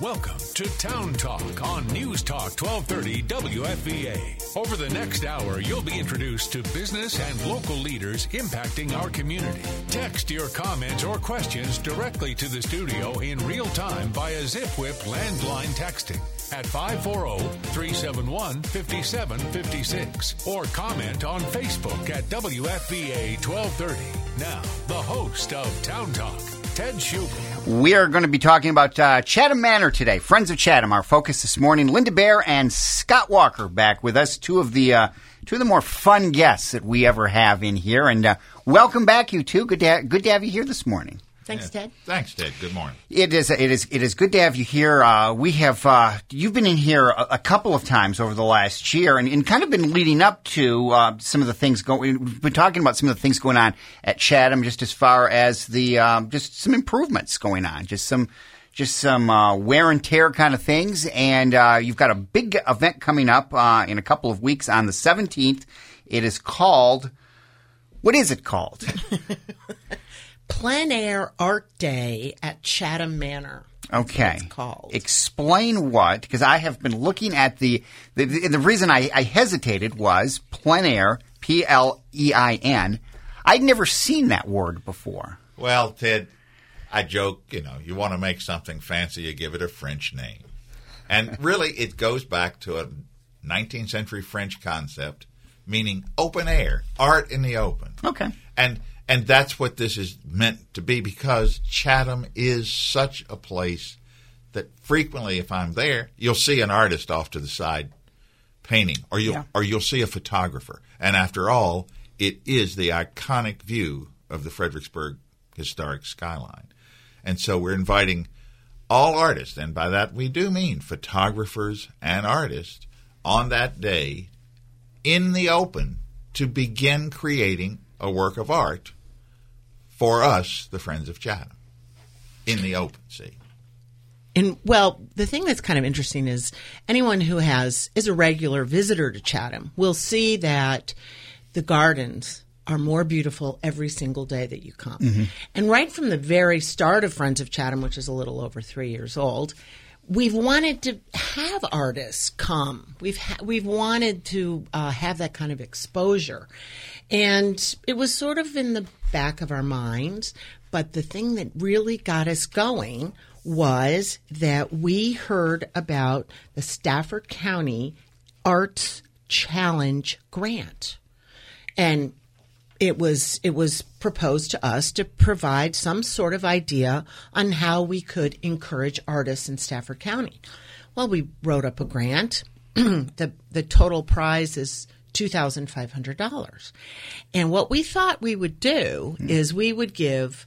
Welcome to Town Talk on News Talk 1230 WFVA. Over the next hour, you'll be introduced to business and local leaders impacting our community. Text your comments or questions directly to the studio in real time via ZipWhip landline texting at 540-371-5756 or comment on Facebook at WFVA 1230. Now, the host of Town Talk, Ted Schugel. We are going to be talking about Chatham Manor today. Friends of Chatham, our focus this morning. Linda Bear and Scott Walker back with us, two of the more fun guests that we ever have in here. And welcome back, you two. Good to have you here this morning. Thanks, Ted. Thanks, Ted. Good morning. It is good to have you here. We have you've been in here a couple of times over the last year, and kind of been leading up to some of the things going. We've been talking about some of the things going on at Chatham, just as far as the just some improvements going on, just some wear and tear kind of things. And you've got a big event coming up in a couple of weeks on the 17th. It is called. What is it called? Plein Air Art Day at Chatham Manor. Okay. It's called. Explain what, because I have been looking at the reason I hesitated was plein air, Plein. I'd never seen that word before. Well, Ted, I joke, you want to make something fancy, you give it a French name. And really, it goes back to a 19th century French concept, meaning open air, art in the open. Okay. And that's what this is meant to be, because Chatham is such a place that frequently, if I'm there, you'll see an artist off to the side painting, or you'll see a photographer. And after all, it is the iconic view of the Fredericksburg historic skyline. And so we're inviting all artists, and by that we do mean photographers and artists, on that day in the open to begin creating a work of art for us, the Friends of Chatham, in the open, see. And, well, the thing that's kind of interesting is anyone who is a regular visitor to Chatham will see that the gardens are more beautiful every single day that you come. Mm-hmm. And right from the very start of Friends of Chatham, which is a little over 3 years old, we've wanted to have artists come. We've wanted to have that kind of exposure. And it was sort of in the back of our minds, but the thing that really got us going was that we heard about the Stafford County Arts Challenge Grant. And it was proposed to us to provide some sort of idea on how we could encourage artists in Stafford County. Well, we wrote up a grant. The total prize is $2,500. And what we thought we would do is we would give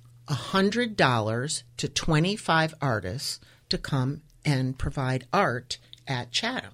$100 to 25 artists to come and provide art at Chatham.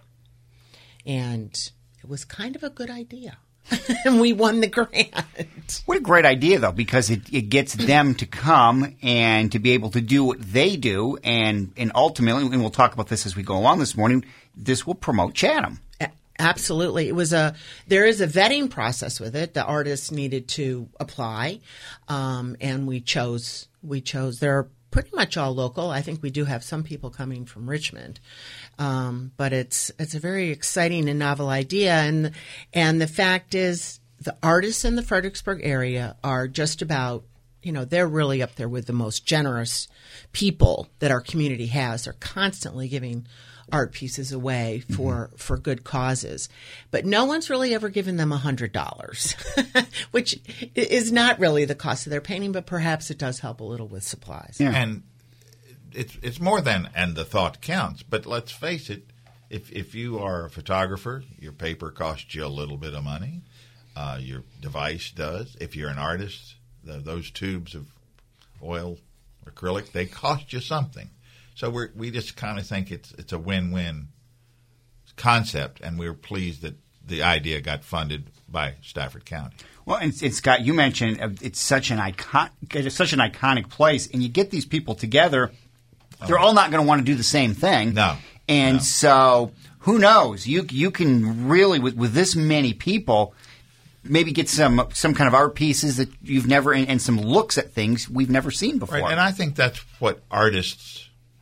And it was kind of a good idea. And we won the grant. What a great idea, though, because it gets them to come and to be able to do what they do. And ultimately, and we'll talk about this as we go along this morning, this will promote Chatham. Absolutely. There is a vetting process with it. The artists needed to apply, and we chose, they're pretty much all local. I think we do have some people coming from Richmond. But it's a very exciting and novel idea. And the fact is the artists in the Fredericksburg area are just about, they're really up there with the most generous people that our community has. They're constantly giving art pieces away for good causes. But no one's really ever given them $100, which is not really the cost of their painting, but perhaps it does help a little with supplies. Yeah. And it's more than, and the thought counts, but let's face it, if you are a photographer, your paper costs you a little bit of money. Your device does. If you're an artist, those tubes of oil, acrylic, they cost you something. So we just kind of think it's a win-win concept, and we're pleased that the idea got funded by Stafford County. Well, and Scott, you mentioned it's such an iconic place, and you get these people together. They're all not going to want to do the same thing. No. And so who knows? You can really, with this many people, maybe get some kind of art pieces that you've never, and some looks at things we've never seen before. Right, and I think that's what artists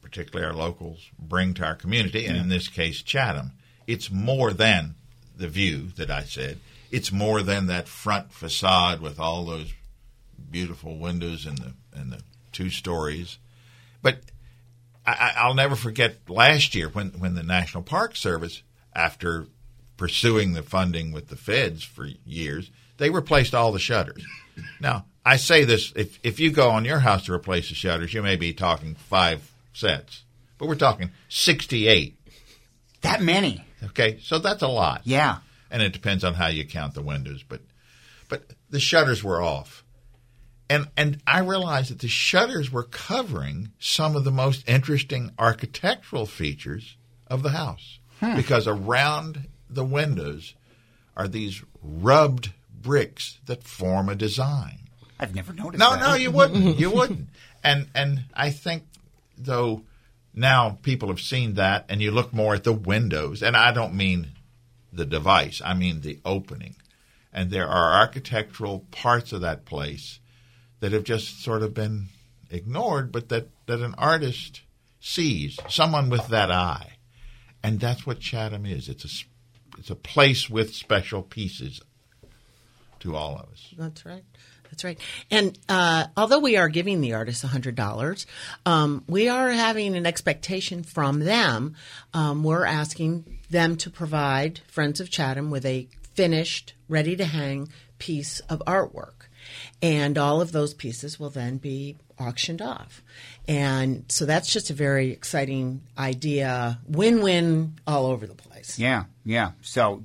particularly our locals, bring to our community, and in this case, Chatham. It's more than the view that I said. It's more than that front facade with all those beautiful windows and the 2 stories. But I'll never forget last year when the National Park Service, after pursuing the funding with the feds for years, they replaced all the shutters. Now, I say this, if you go on your house to replace the shutters, you may be talking 5 sets. But we're talking 68. That many. Okay, so that's a lot. Yeah. And it depends on how you count the windows. But the shutters were off. And I realized that the shutters were covering some of the most interesting architectural features of the house. Because around the windows are these rubbed bricks that form a design. I've never noticed that. No, you wouldn't. You wouldn't. And I think, though, now people have seen that, and you look more at the windows. And I don't mean the device. I mean the opening. And there are architectural parts of that place that have just sort of been ignored, but that an artist sees, someone with that eye. And that's what Chatham is. It's a place with special pieces to all of us. That's right. That's right. And although we are giving the artists $100, we are having an expectation from them. We're asking them to provide Friends of Chatham with a finished, ready-to-hang piece of artwork. And all of those pieces will then be auctioned off. And so that's just a very exciting idea, win-win all over the place. Yeah, yeah. So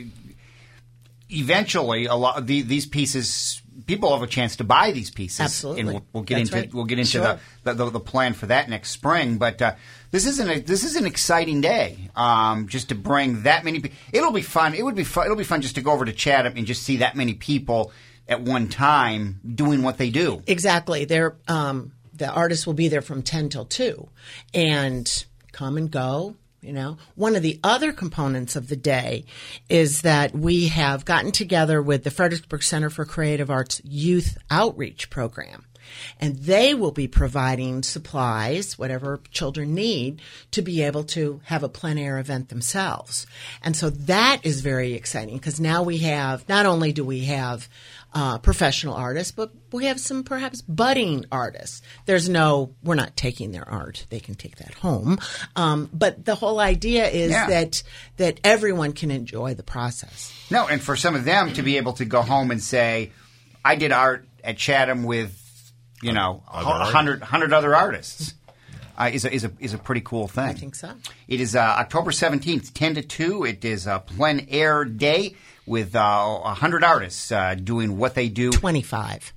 eventually, a lot of these pieces, people have a chance to buy these pieces. Absolutely, and we'll get That's into right. we'll get into Sure. the plan for that next spring. But this is an exciting day. Just to bring that many. It'll be fun. It'll be fun just to go over to Chatham and just see that many people at one time doing what they do. Exactly. They're, the artists will be there from 10 till 2 and come and go. You know, one of the other components of the day is that we have gotten together with the Fredericksburg Center for Creative Arts Youth Outreach Program. And they will be providing supplies, whatever children need, to be able to have a plein air event themselves. And so that is very exciting because now we have, not only do we have professional artists, but we have some perhaps budding artists. We're not taking their art. They can take that home. But the whole idea is that everyone can enjoy the process. No, and for some of them to be able to go home and say, I did art at Chatham with, 100 other artists. Is a pretty cool thing. I think so. It is October 17th, 10 to 2. It is a plein air day with 100 artists doing what they do. 25.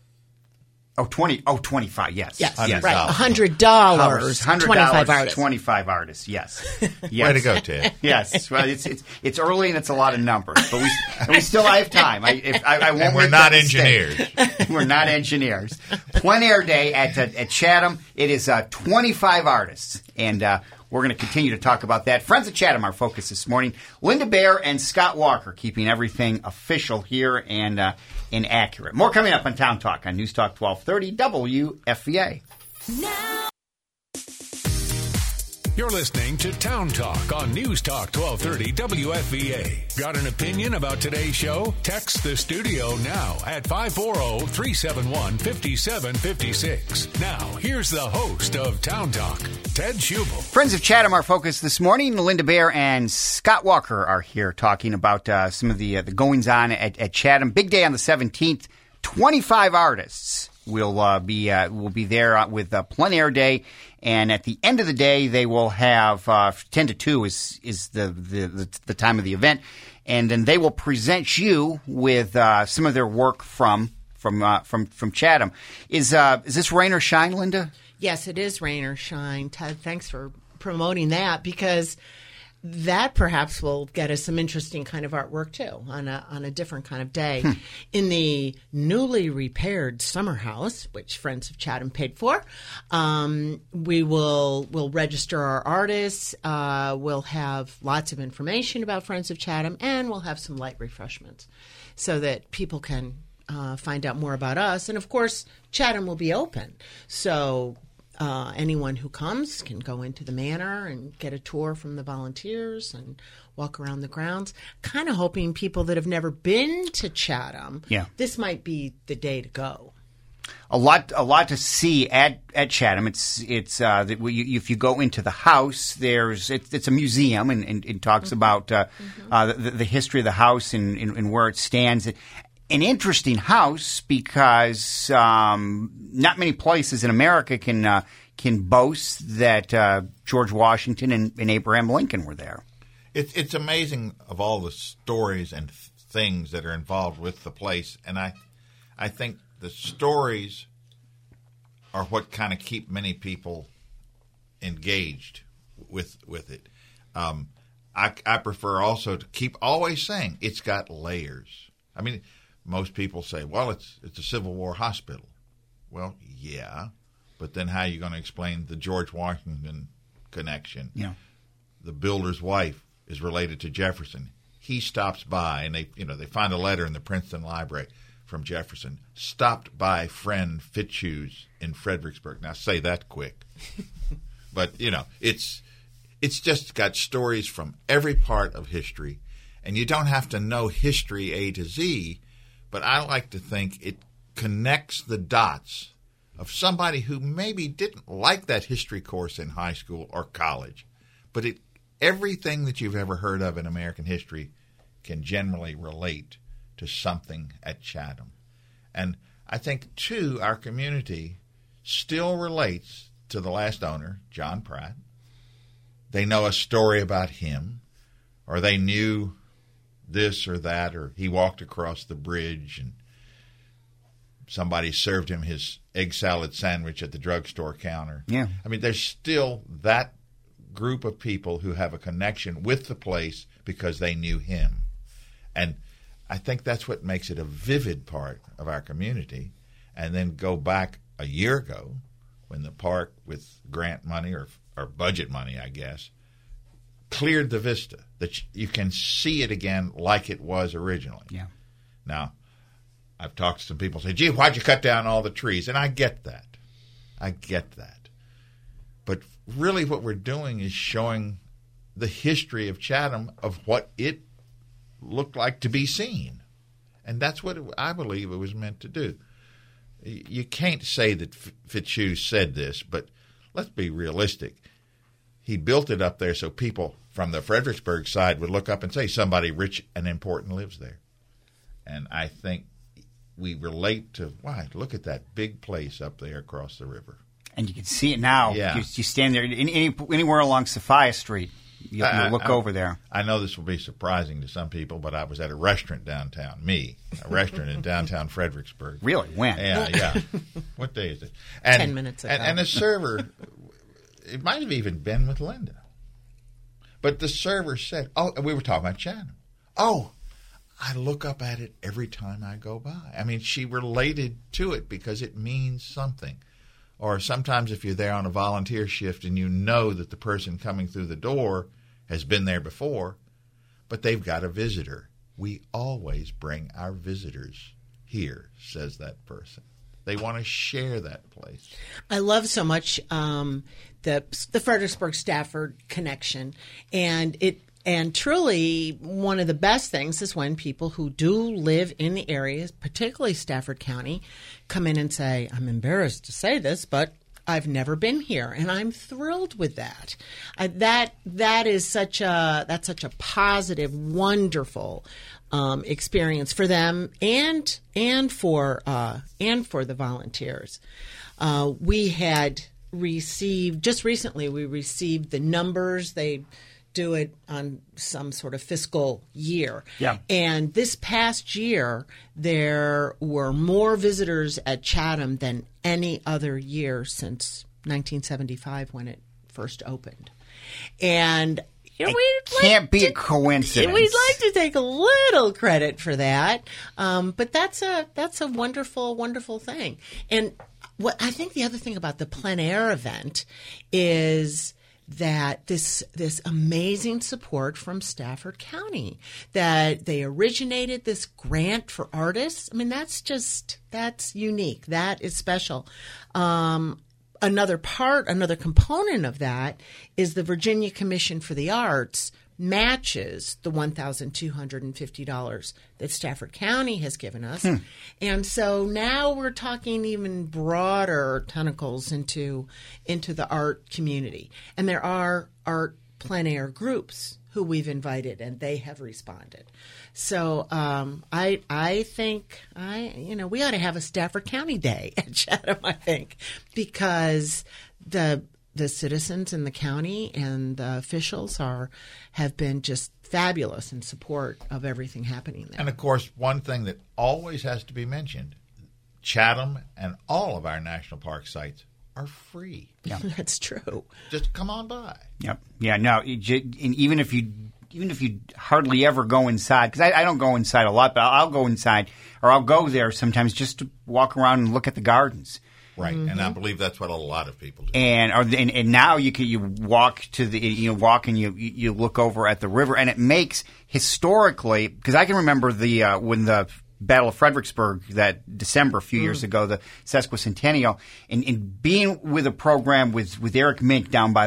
25, yes. Yes, yes. right. $100, $100, 25 artists. 25 artists, yes. Way to go, Ted. Yes. Well, it's early and it's a lot of numbers, but we still have time. I won't. And we're make not that mistake. engineers. We're not engineers. Plein air day at Chatham. It is 25 artists, and we're going to continue to talk about that. Friends of Chatham, our focus this morning. Linda Bear and Scott Walker keeping everything official here and accurate. More coming up on Town Talk on News Talk 1230 WFVA. Now. You're listening to Town Talk on News Talk 1230 WFVA. Got an opinion about today's show? Text the studio now at 540-371-5756. Now, here's the host of Town Talk, Ted Schubel. Friends of Chatham, our focus this morning. Linda Bear and Scott Walker are here talking about some of the goings-on at Chatham. Big day on the 17th. 25 artists will be there with plein air day, and at the end of the day, they will have 10 to 2 is the time of the event, and then they will present you with some of their work from Chatham. Is this rain or shine, Linda? Yes, it is rain or shine. Ted, thanks for promoting that because that perhaps will get us some interesting kind of artwork too on a different kind of day. In the newly repaired summer house, which Friends of Chatham paid for, we'll register our artists. We'll have lots of information about Friends of Chatham, and we'll have some light refreshments so that people can find out more about us. And of course, Chatham will be open, so anyone who comes can go into the manor and get a tour from the volunteers and walk around the grounds. Kind of hoping people that have never been to Chatham, this might be the day to go. A lot to see at Chatham. If you go into the house, it's a museum and talks about the history of the house and where it stands. An interesting house because not many places in America can boast that George Washington and Abraham Lincoln were there. It's amazing of all the stories and things that are involved with the place, and I think the stories are what kind of keep many people engaged with it. I prefer also to keep always saying it's got layers. I mean, most people say, well, it's a Civil War hospital. Well, yeah, but then how are you going to explain the George Washington connection? Yeah. The builder's wife is related to Jefferson. He stops by, and they find a letter in the Princeton Library from Jefferson. Stopped by friend Fitzhugh in Fredericksburg. Now say that quick, but it's just got stories from every part of history, and you don't have to know history A to Z. But I like to think it connects the dots of somebody who maybe didn't like that history course in high school or college, but everything that you've ever heard of in American history can generally relate to something at Chatham. And I think, too, our community still relates to the last owner, John Pratt. They know a story about him, or they knew this or that, or he walked across the bridge and somebody served him his egg salad sandwich at the drugstore counter. Yeah. I mean, there's still that group of people who have a connection with the place because they knew him. And I think that's what makes it a vivid part of our community. And then go back a year ago when the park, with grant money or budget money, I guess, cleared the vista, that you can see it again like it was originally. Yeah. Now, I've talked to some people who say, gee, why'd you cut down all the trees? And I get that. But really what we're doing is showing the history of Chatham, of what it looked like to be seen. And that's what I believe it was meant to do. You can't say that Fitzhugh said this, but let's be realistic. He built it up there so people from the Fredericksburg side would look up and say somebody rich and important lives there. And I think we relate to, why, look at that big place up there across the river. And you can see it now. Yeah. You stand there anywhere along Sophia Street. You'll look over there. I know this will be surprising to some people, but I was at a restaurant downtown. A restaurant in downtown Fredericksburg. Really? When? Yeah. What day is it? 10 minutes ago. And the server, it might have even been with Linda. But the server said, we were talking about Chatham. I look up at it every time I go by. I mean, she related to it because it means something. Or sometimes if you're there on a volunteer shift and you know that the person coming through the door has been there before, but they've got a visitor. We always bring our visitors here, says that person. They want to share that place. I love so much the Fredericksburg Stafford connection, and truly one of the best things is when people who do live in the areas, particularly Stafford County, come in and say, I'm embarrassed to say this, but I've never been here, and I'm thrilled with that. That is such a positive, wonderful experience for them and for the volunteers. We had received just recently. We received the numbers. They do it on some sort of fiscal year. Yeah. And this past year, there were more visitors at Chatham than any other year since 1975 when it first opened. And it can't be a coincidence. We'd like to take a little credit for that, but that's a wonderful, wonderful thing. And what I think the other thing about the plein air event is that this amazing support from Stafford County, that they originated this grant for artists. I mean, that's unique. That is special. another component of that is the Virginia Commission for the Arts matches the $1,250 that Stafford County has given us. And so now we're talking even broader tentacles into the art community. And there are art plein air groups who we've invited, and they have responded. So I think we ought to have a Stafford County Day at Chatham, I think, because the citizens in the county and the officials have been just fabulous in support of everything happening there. And, of course, one thing that always has to be mentioned, Chatham and all of our national park sites are free. Yeah. That's true. Just come on by. Yep. Yeah. No. And even if you hardly ever go inside, because I don't go inside a lot, but I'll go inside, or I'll go there sometimes just to walk around and look at the gardens. Right, and I believe that's what a lot of people do. And now you walk to the and you look over at the river, and it makes historically, because I can remember when the Battle of Fredericksburg that December a few years ago, the sesquicentennial, and being with a program with Eric Mink down by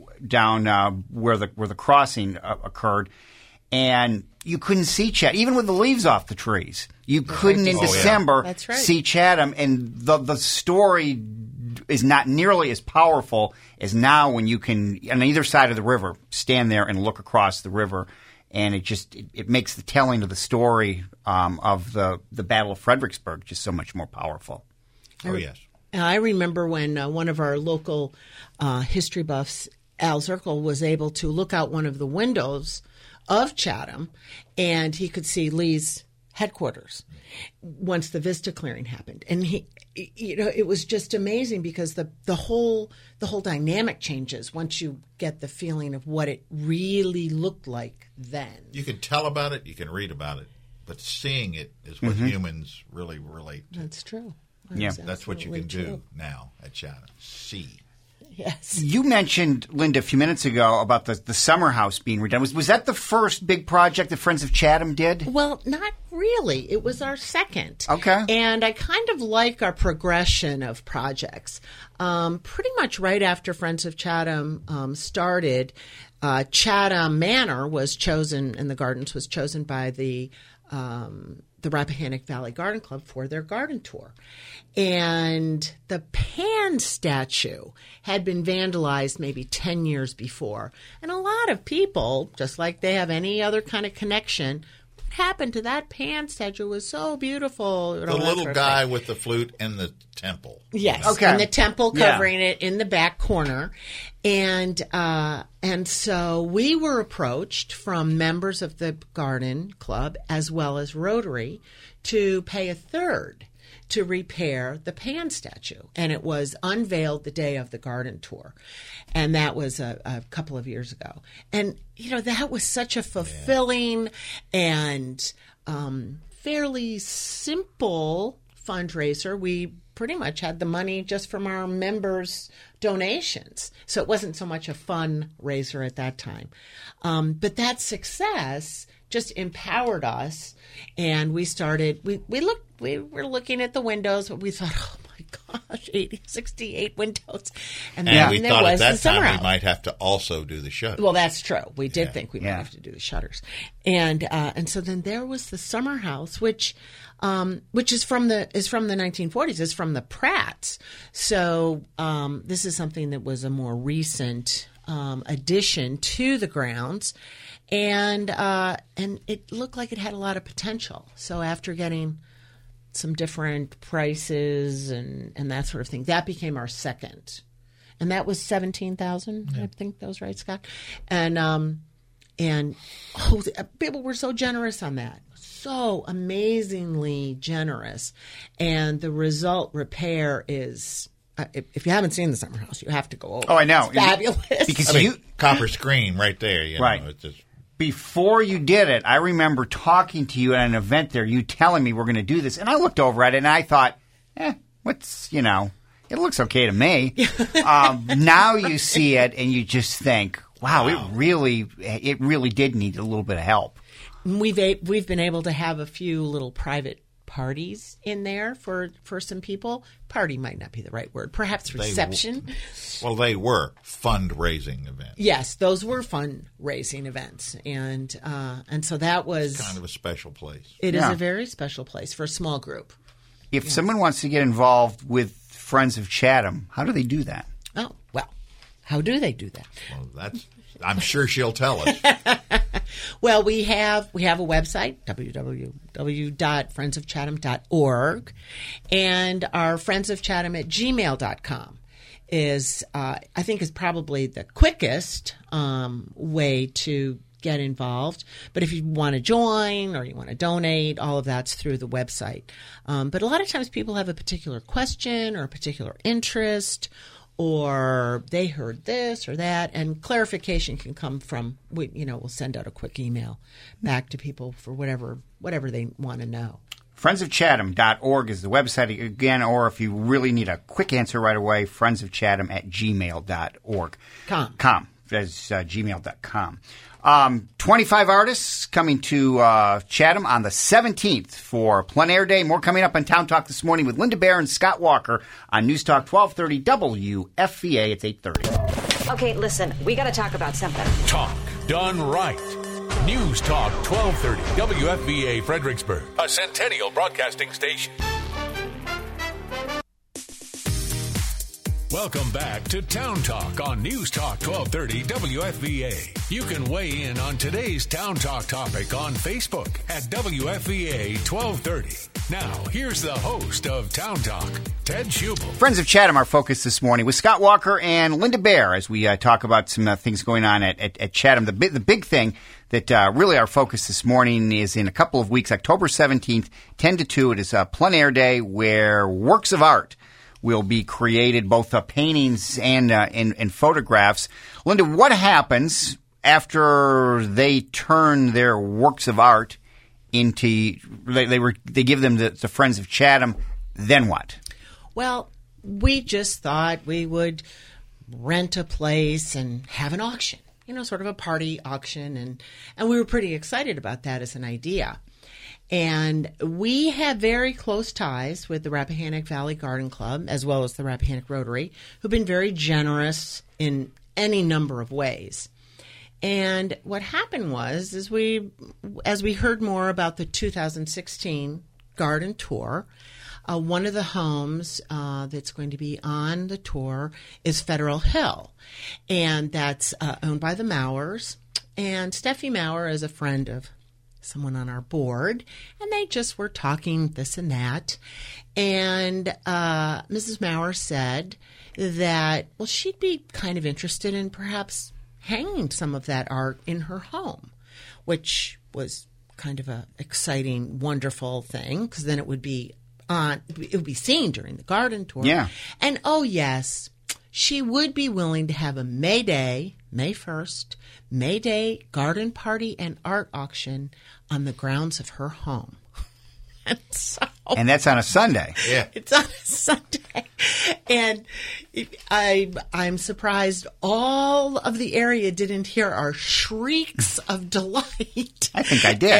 where the crossing occurred, and you couldn't see Chatham, even with the leaves off the trees. You couldn't in December That's right. see Chatham, and the story is not nearly as powerful as now when you can, on either side of the river, stand there and look across the river, and it makes the telling of the story of the Battle of Fredericksburg just so much more powerful. Oh, yes. I remember when one of our local history buffs, Al Zirkle, was able to look out one of the windows of Chatham, and he could see Lee's headquarters once the Vista clearing happened. And it was just amazing because the whole dynamic changes once you get the feeling of what it really looked like then. You can tell about it, you can read about it, but seeing it is what humans really relate to. That's true. That's what you can do now at Chatham. See. Yes. You mentioned, Linda, a few minutes ago about the summer house being redone. Was that the first big project that Friends of Chatham did? Well, not really. It was our second. Okay. And I kind of like our progression of projects. Pretty much right after Friends of Chatham started, Chatham Manor was chosen, and the gardens was chosen by the Rappahannock Valley Garden Club for their garden tour. And the Pan statue had been vandalized maybe 10 years before. And a lot of people, just like they have any other kind of connection, what happened to that Pan statue was so beautiful. The little guy with the flute in the temple. Yes. Okay. And the temple covering it in the back corner. And so we were approached from members of the garden club as well as Rotary to pay a third to repair the Pan statue. And it was unveiled the day of the garden tour. And that was a couple of years ago. And, that was such a fulfilling and fairly simple fundraiser. We pretty much had the money just from our members' donations. So it wasn't so much a fundraiser at that time. But that success just empowered us, and we started, we were looking at the windows, but we thought, oh my gosh, 68 windows. And we thought at that time house. We might have to also do the shutters. Well, that's true. We did think we might have to do the shutters. And so then there was the summer house, which is from the 1940s. It's from the Pratts. So this is something that was a more recent addition to the grounds, and it looked like it had a lot of potential. So after getting some different prices and that sort of thing, that became our second, and that was $17,000. I think that was right, Scott. And people were so generous on that. So amazingly generous. And the result repair is, if you haven't seen the summer house, you have to go over. Oh, I know. It's fabulous. Because copper screen right there. Right. It's just, before you did it, I remember talking to you at an event there, you telling me we're going to do this. And I looked over at it and I thought, it looks okay to me. Now you see it and you just think, wow. It really did need a little bit of help. We've been able to have a few little private parties in there for some people. Party might not be the right word. Perhaps reception. They were fundraising events. Yes, those were fundraising events, and so that was kind of a special place. It is a very special place for a small group. If someone wants to get involved with Friends of Chatham, how do they do that? Oh, well, how do they do that? Well, I'm sure she'll tell us. Well, we have a website, www.friendsofchatham.org, and our friendsofchatham@gmail.com is, I think, is probably the quickest way to get involved. But if you want to join or you want to donate, all of that's through the website. But a lot of times people have a particular question or a particular interest, or they heard this or that, and clarification can come from, we'll send out a quick email back to people for whatever they want to know. Friendsofchatham.org is the website again, or if you really need a quick answer right away, friendsofchatham@gmail.org. Com. That's gmail.com. 25 artists coming to Chatham on the 17th for Plein Air Day. More coming up on Town Talk this morning with Linda Bear and Scott Walker on News Talk 1230 WFVA. It's 8:30. Okay, listen, we got to talk about something. Talk done right. News Talk 1230 WFVA Fredericksburg, a Centennial Broadcasting station. Welcome back to Town Talk on News Talk 1230 WFVA. You can weigh in on today's Town Talk topic on Facebook at WFVA 1230. Now, here's the host of Town Talk, Ted Schubel. Friends of Chatham, our focus this morning with Scott Walker and Linda Bear as we talk about some things going on at Chatham. The big thing that really our focus this morning is in a couple of weeks, October 17th, 10 to 2. It is a Plein Air Day where works of art will be created, both paintings and photographs. Linda, what happens after they turn their works of art into they give them to Friends of Chatham? Then what? Well, we just thought we would rent a place and have an auction, sort of a party auction, and we were pretty excited about that as an idea. And we have very close ties with the Rappahannock Valley Garden Club, as well as the Rappahannock Rotary, who've been very generous in any number of ways. And what happened was, as we heard more about the 2016 garden tour, one of the homes that's going to be on the tour is Federal Hill, and that's owned by the Mauers. And Steffi Mauer is a friend of someone on our board, and they just were talking this and that. And Mrs. Mauer said that, well, she'd be kind of interested in perhaps hanging some of that art in her home, which was kind of a exciting, wonderful thing, because then it would be seen during the garden tour. Yeah. And oh yes, she would be willing to have a May Day, May 1st, May Day garden party and art auction on the grounds of her home. And that's on a Sunday. Yeah. It's on a Sunday. And I'm surprised all of the area didn't hear our shrieks of delight. I think I did.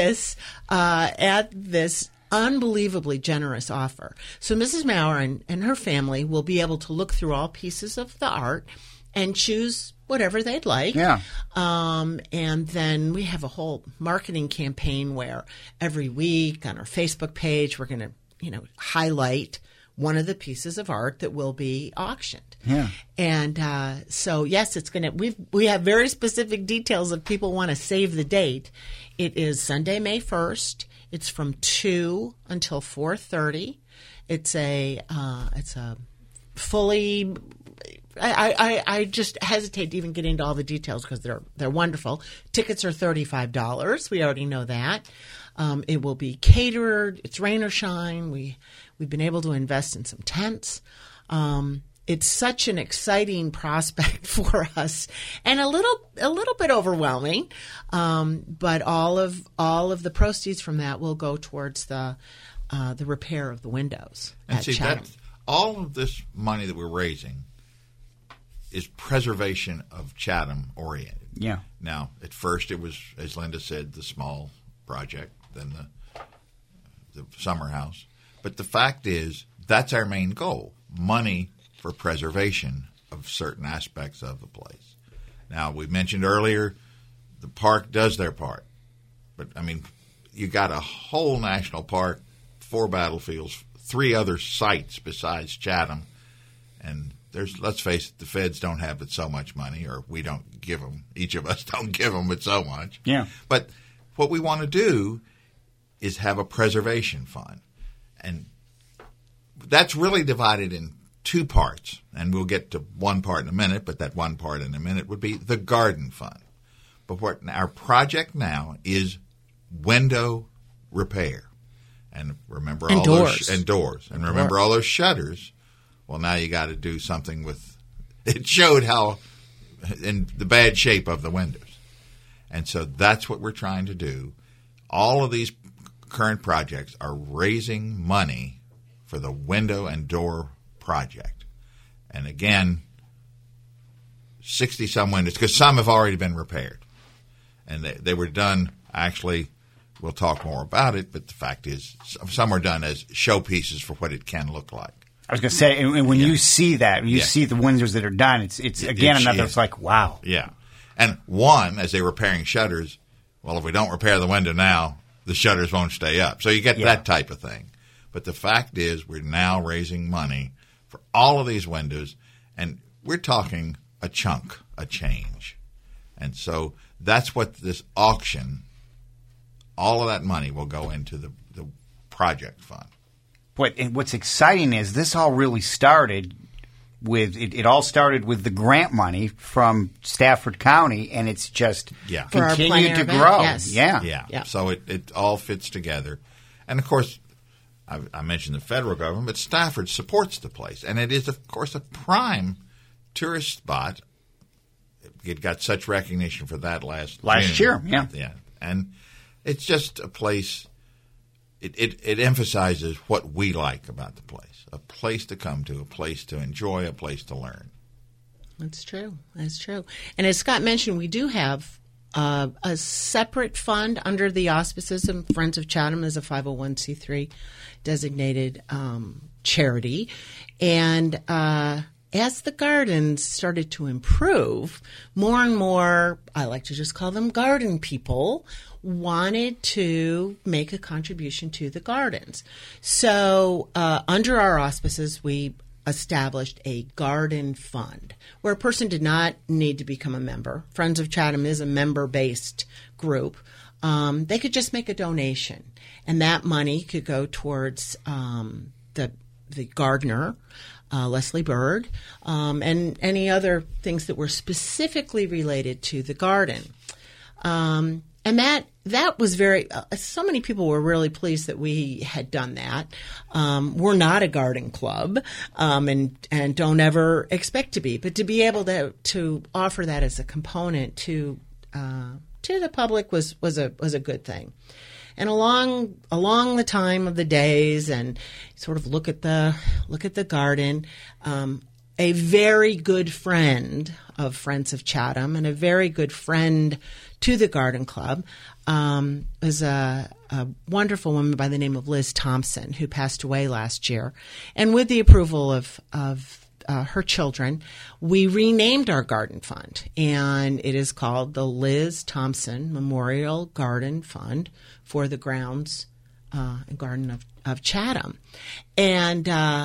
At this unbelievably generous offer. So Mrs. Mauer and her family will be able to look through all pieces of the art and choose whatever they'd like. Yeah. And then we have a whole marketing campaign where every week on our Facebook page we're going to, highlight one of the pieces of art that will be auctioned. Yeah. And so yes, it's going to. We have very specific details if people want to save the date. It is Sunday, May 1st. It's from 2 until 4:30. It's a fully. I just hesitate to even get into all the details because they're wonderful. Tickets are $35. We already know that. It will be catered. It's rain or shine. We've been able to invest in some tents. It's such an exciting prospect for us, and a little bit overwhelming. But all of the proceeds from that will go towards the repair of the windows at Chatham. All of this money that we're raising is preservation of Chatham oriented. Yeah. Now, at first it was, as Linda said, the small project, then the the summer house. But the fact is, that's our main goal, money for preservation of certain aspects of the place. Now, we mentioned earlier, the park does their part. But, I mean, you got a whole national park, 4 battlefields, 3 other sites besides Chatham. And let's face it, the feds don't have but so much money, or we don't give them. Each of us don't give them but so much. Yeah. But what we want to do is have a preservation fund. And that's really divided in 2 parts. And we'll get to one part in a minute, but that one part in a minute would be the garden fund. But what our project now is window repair. And remember all doors. those doors. And remember all those shutters. Well, now you got to do something with it. Showed how in the bad shape of the windows. And so that's what we're trying to do. All of these current projects are raising money for the window and door project. And again, 60-some windows, because some have already been repaired. And they were done, actually, we'll talk more about it, but the fact is some are done as showpieces for what it can look like. I was going to say, and when you see that, you see the windows that are done, it's like, wow. Yeah. And one, as they're repairing shutters, well, if we don't repair the window now, the shutters won't stay up. So you get that type of thing. But the fact is, we're now raising money for all of these windows, and we're talking a chunk, a change. And so that's what this auction, all of that money will go into the project fund. What's exciting is this all really started with it all started with the grant money from Stafford County, and it's just continued to grow. Yes. Yeah. So it all fits together. And, of course, I mentioned the federal government, but Stafford supports the place. And it is, of course, a prime tourist spot. It got such recognition for that last year. Yeah. And it's just a place. It emphasizes what we like about the place. A place to come to, a place to enjoy, a place to learn. That's true. And as Scott mentioned, we do have a separate fund under the auspices of Friends of Chatham as a 501c3 designated charity. And as the gardens started to improve, more and more, I like to just call them garden people, wanted to make a contribution to the gardens. So under our auspices, we established a garden fund where a person did not need to become a member. Friends of Chatham is a member-based group. They could just make a donation, and that money could go towards the gardener, Leslie Bird, and any other things that were specifically related to the garden. And that was very so many people were really pleased that we had done that. We're not a garden club, and don't ever expect to be, but to be able to offer that as a component to the public was a good thing. And along the time of the days, and sort of look at the garden, a very good friend of Friends of Chatham and a very good friend to the Garden Club was a wonderful woman by the name of Liz Thompson, who passed away last year. And with the approval of her children, we renamed our garden fund, and it is called the Liz Thompson Memorial Garden Fund for the grounds and garden of Chatham. And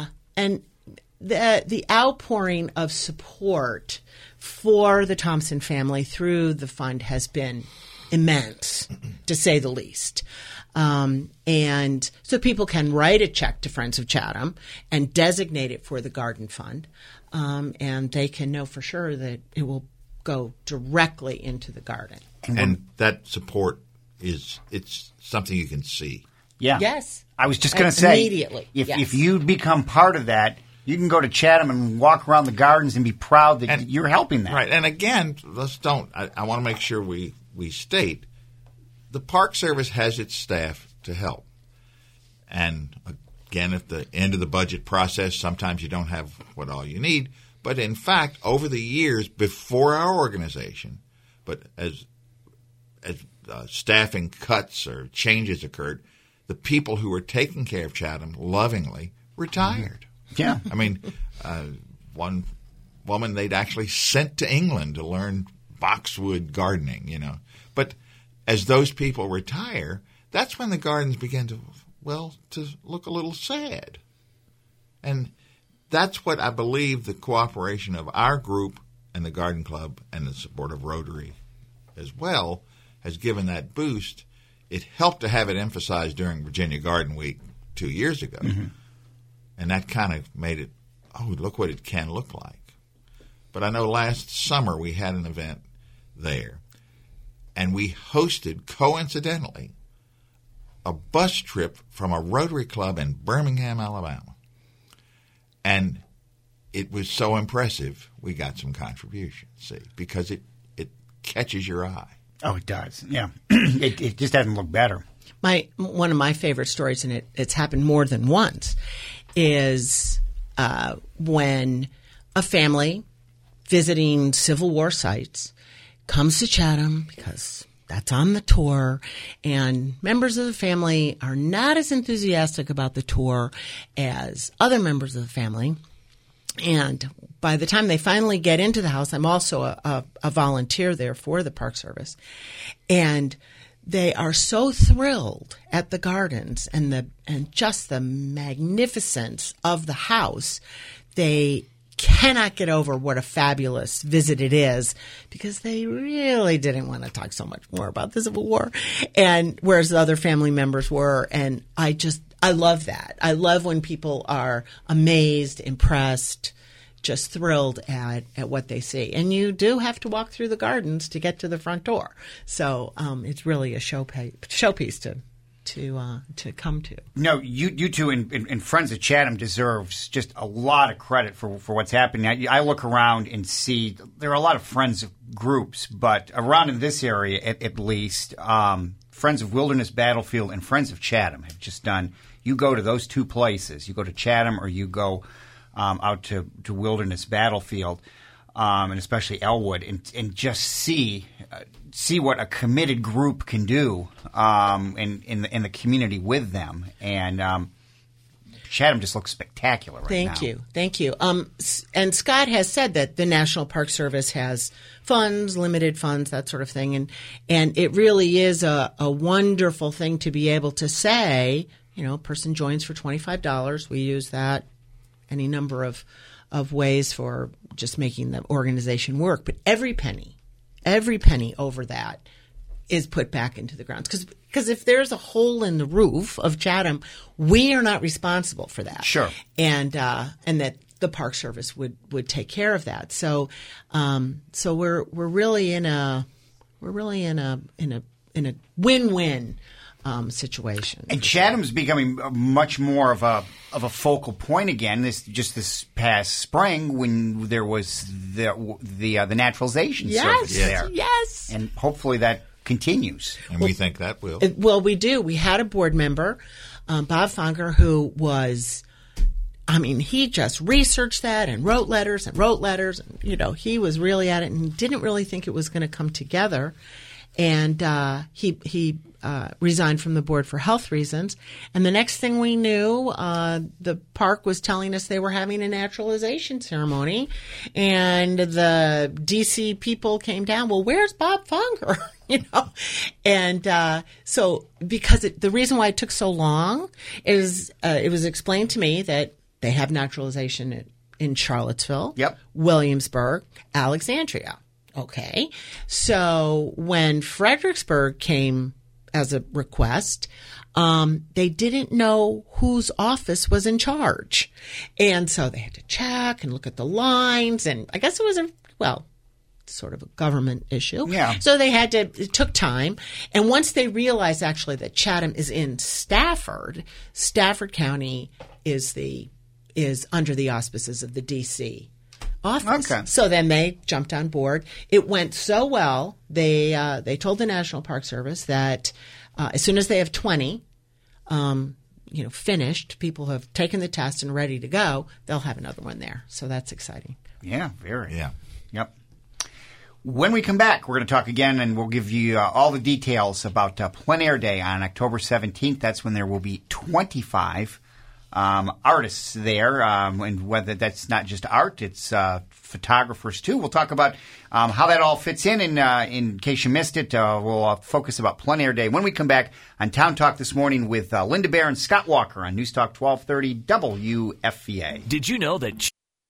the outpouring of support for the Thompson family through the fund has been immense, to say the least. And so people can write a check to Friends of Chatham and designate it for the garden fund, and they can know for sure that it will go directly into the garden. And that support it's something you can see. Yeah. Yes. I was just going to say, immediately. If you become part of that, you can go to Chatham and walk around the gardens and be proud that you're helping that. Right. And again, I want to make sure we state the Park Service has its staff to help. And again, at the end of the budget process, sometimes you don't have what all you need. But in fact, over the years before our organization, but as staffing cuts or changes occurred, the people who were taking care of Chatham lovingly retired. Yeah. I mean, one woman they'd actually sent to England to learn boxwood gardening, But as those people retire, that's when the gardens begin to look a little sad. And that's what I believe the cooperation of our group and the Garden Club and the support of Rotary as well has given that boost. It helped to have it emphasized during Virginia Garden Week 2 years ago. Mm-hmm. And that kind of made it, look what it can look like. But I know last summer we had an event there, and we hosted, coincidentally, a bus trip from a Rotary Club in Birmingham, Alabama. And it was so impressive, we got some contributions, because it catches your eye. Oh, it does. Yeah. It just doesn't look better. One of my favorite stories, and it's happened more than once, is when a family visiting Civil War sites comes to Chatham because that's on the tour, and members of the family are not as enthusiastic about the tour as other members of the family. And by the time they finally get into the house, I'm also a volunteer there for the Park Service, and they are so thrilled at the gardens and just the magnificence of the house. They cannot get over what a fabulous visit it is, because they really didn't want to talk so much more about the Civil War, and whereas the other family members were. And I love that. I love when people are amazed, impressed, just thrilled at what they see. And you do have to walk through the gardens to get to the front door. So it's really a showpiece to come to. No, you two and Friends of Chatham deserves just a lot of credit for what's happening. I look around and see there are a lot of Friends groups, but around in this area at least, Friends of Wilderness Battlefield and Friends of Chatham have just done. You go to those two places. You go to Chatham or you go out to Wilderness Battlefield, and especially Elwood, and just see what a committed group can do in the community with them. And Chatham just looks spectacular right now. Thank you. And Scott has said that the National Park Service has funds, limited funds, that sort of thing. And it really is a wonderful thing to be able to say, a person joins for $25. We use that any number of ways for just making the organization work. But every penny over that is put back into the grounds. Because if there's a hole in the roof of Chatham, we are not responsible for that. Sure. And that the Park Service would take care of that. So we're really in a win-win situation. And Chatham's becoming much more of a focal point again. This past spring when there was the naturalization service there. Yes. And hopefully that continues. And we think that will. Well, we do. We had a board member, Bob Fonger, who was, he just researched that and wrote letters. And, he was really at it and didn't really think it was going to come together. And he resigned from the board for health reasons. And the next thing we knew, the park was telling us they were having a naturalization ceremony. And the D.C. people came down, well, where's Bob Fonger? And so because the reason why it took so long is it was explained to me that they have naturalization in Charlottesville, Williamsburg, Alexandria. Okay. So when Fredericksburg came as a request, they didn't know whose office was in charge. And so they had to check and look at the lines. And I guess it was sort of a government issue. Yeah. So it took time. And once they realized actually that Chatham is in Stafford County is under the auspices of the D.C. office. Okay. So then they jumped on board. It went so well, they told the National Park Service that as soon as they have 20 finished, people have taken the test and ready to go, they'll have another one there. So that's exciting. Yeah, very. Yeah. Yep. When we come back, we're going to talk again, and we'll give you all the details about Plein Air Day on October 17th. That's when there will be 25 artists there, and whether that's not just art, it's photographers too. We'll talk about how that all fits in case you missed it. We'll focus about Plein Air Day when we come back on Town Talk this morning with Linda Bear and Scott Walker on News Talk 1230 WFVA. Did you know that...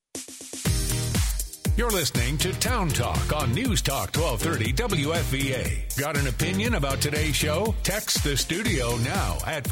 You're listening to Town Talk on News Talk 1230 WFVA. Got an opinion about today's show? Text the studio now at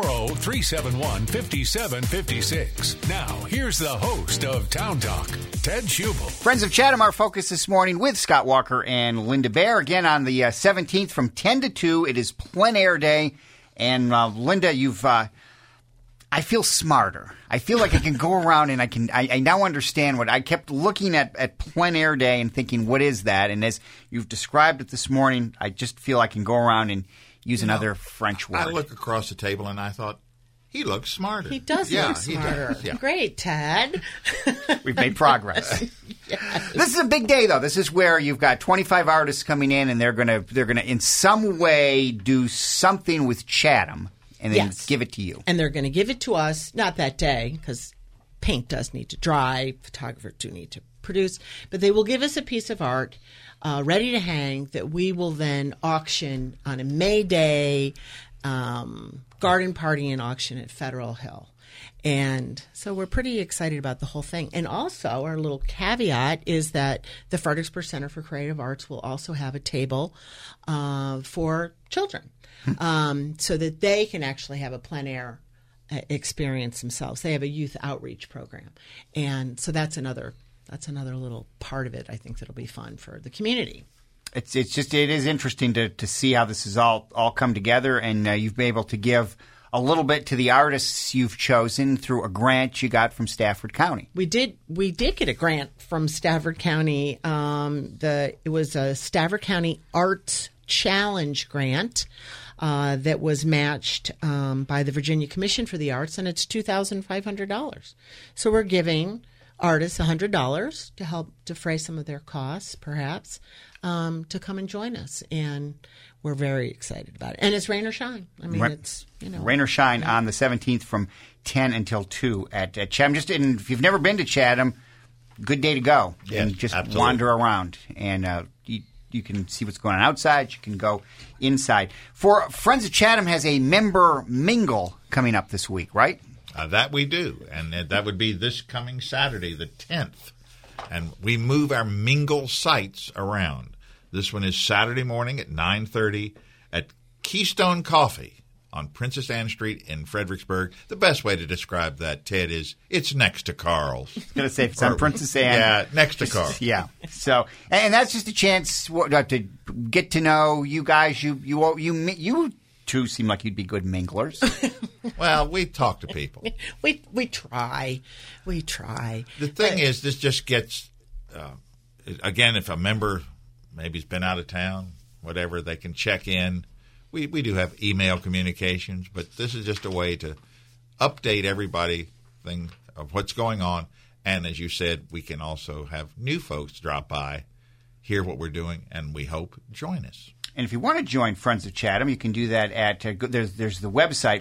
540-371-5756. Now, here's the host of Town Talk, Ted Schubel. Friends of Chatham, our focus this morning with Scott Walker and Linda Bear. Again, on the 17th from 10 to 2, it is Plein Air Day. And Linda, you've... I feel smarter. I feel like I can go around and I now understand what I kept looking at Plein Air Day and thinking, what is that? And as you've described it this morning, I just feel I can go around and use another French word. I look across the table and I thought, he looks smarter. He does look smarter. Yeah. Great, Ted. We've made progress. Yes. This is a big day, though. This is where you've got 25 artists coming in, and they're gonna in some way do something with Chatham. And then give it to you. And they're going to give it to us, not that day, because paint does need to dry, photographers do need to produce, but they will give us a piece of art ready to hang that we will then auction on a May Day garden party and auction at Federal Hill. And so we're pretty excited about the whole thing. And also, our little caveat is that the Fredericksburg Center for Creative Arts will also have a table for children. So that they can actually have a plein air experience themselves. They have a youth outreach program, and so that's another little part of it. I think that'll be fun for the community. It is interesting to see how this has all come together, and you've been able to give a little bit to the artists you've chosen through a grant you got from Stafford County. We did get a grant from Stafford County. It was a Stafford County Arts Challenge grant. That was matched by the Virginia Commission for the Arts, and it's $2,500. So we're giving artists $100 to help defray some of their costs, perhaps, to come and join us. And we're very excited about it. And it's rain or shine. I mean, it's, rain or shine on the 17th from 10 until 2 at Chatham. And if you've never been to Chatham, good day to go. Yes, and just absolutely. wander around and you can see what's going on outside. You can go inside. For Friends of Chatham has a member mingle coming up this week, right? That we do. And that would be this coming Saturday, the 10th. And we move our mingle sites around. This one is Saturday morning at 9:30 at Keystone Coffee on Princess Anne Street in Fredericksburg. The best way to describe that, Ted, is it's next to Carl's. I was going to say, it's on Princess Anne. Yeah, next to Carl's. Yeah. So, and that's just a chance to get to know you guys. You two seem like you'd be good minglers. Well, we talk to people. We try. The thing is, this just gets, again, if a member maybe has been out of town, whatever, they can check in. We do have email communications, but this is just a way to update everybody of what's going on. And as you said, we can also have new folks drop by, hear what we're doing, and we hope join us. And if you want to join Friends of Chatham, you can do that at there's the website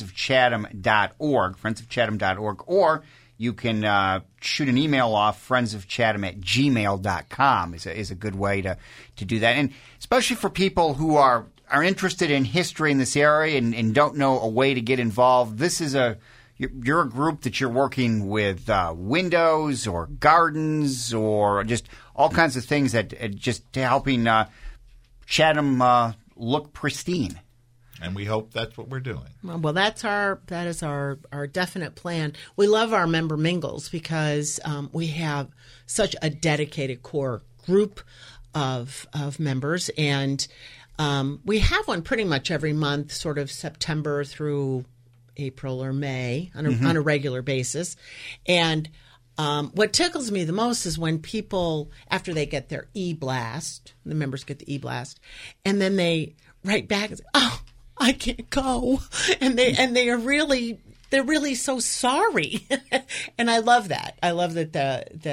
friendsofchatham.org, or you can shoot an email off friendsofchatham@gmail.com is a good way to do that. And especially for people who are interested in history in this area and don't know a way to get involved, you're a group that you're working with windows or gardens or just all kinds of things that just helping Chatham look pristine. And we hope that's what we're doing. Well, that is our definite plan. We love our member mingles because we have such a dedicated core group of members, and we have one pretty much every month, sort of September through April or May on a regular basis. And what tickles me the most is when people, after they get their e-blast, the members get the e-blast, and then they write back and say, "Oh, I can't go," and they're really so sorry, and I love that. I love that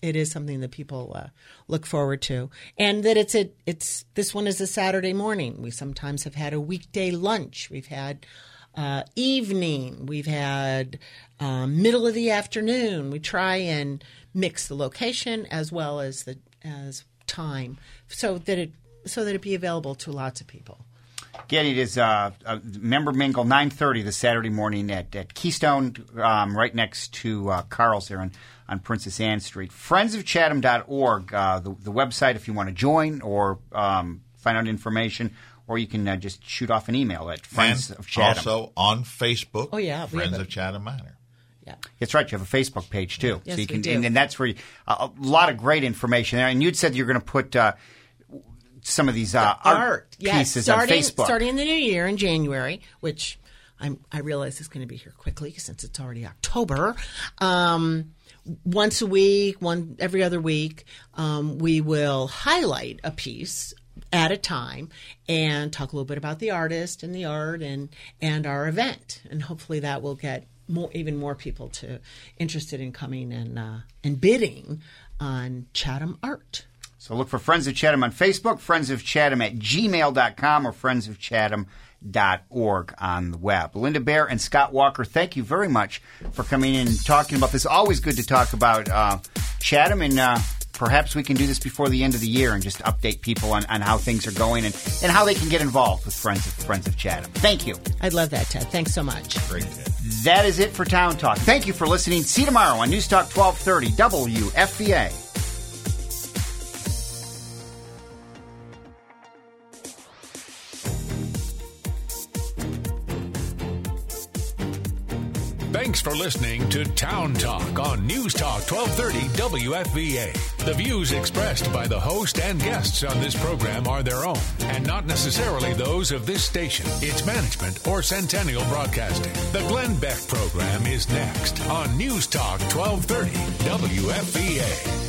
it is something that people look forward to, and that it's this one is a Saturday morning. We sometimes have had a weekday lunch. We've had evening. We've had middle of the afternoon. We try and mix the location as well as time, so that it be available to lots of people. Again, it is a member mingle, 9:30 this Saturday morning at Keystone, right next to Carl's there on Princess Anne Street. Friendsofchatham.org, the website if you want to join or find out information, or you can just shoot off an email at Friends of Chatham. Also on Facebook, oh, yeah, Friends of Chatham Manor. Yeah. That's right. You have a Facebook page, too. Yes, so you can, we do. and that's where a lot of great information there. And you'd said you're going to put some of these art pieces on Facebook. Starting in the new year in January, which I realize is going to be here quickly since it's already October. Once a week, every other week, we will highlight a piece at a time and talk a little bit about the artist and the art and our event. And hopefully that will get even more people interested in coming and bidding on Chatham art. So look for Friends of Chatham on Facebook, friendsofchatham@gmail.com, or friendsofchatham.org on the web. Linda Baer and Scott Walker, thank you very much for coming in and talking about this. Always good to talk about Chatham, and perhaps we can do this before the end of the year and just update people on how things are going and how they can get involved with Friends of Chatham. Thank you. I'd love that, Ted. Thanks so much. Great, Ted. That is it for Town Talk. Thank you for listening. See you tomorrow on News Talk 1230 WFVA. Thanks for listening to Town Talk on News Talk 1230 WFVA. The views expressed by the host and guests on this program are their own and not necessarily those of this station, its management, or Centennial Broadcasting. The Glenn Beck program is next on News Talk 1230 WFVA.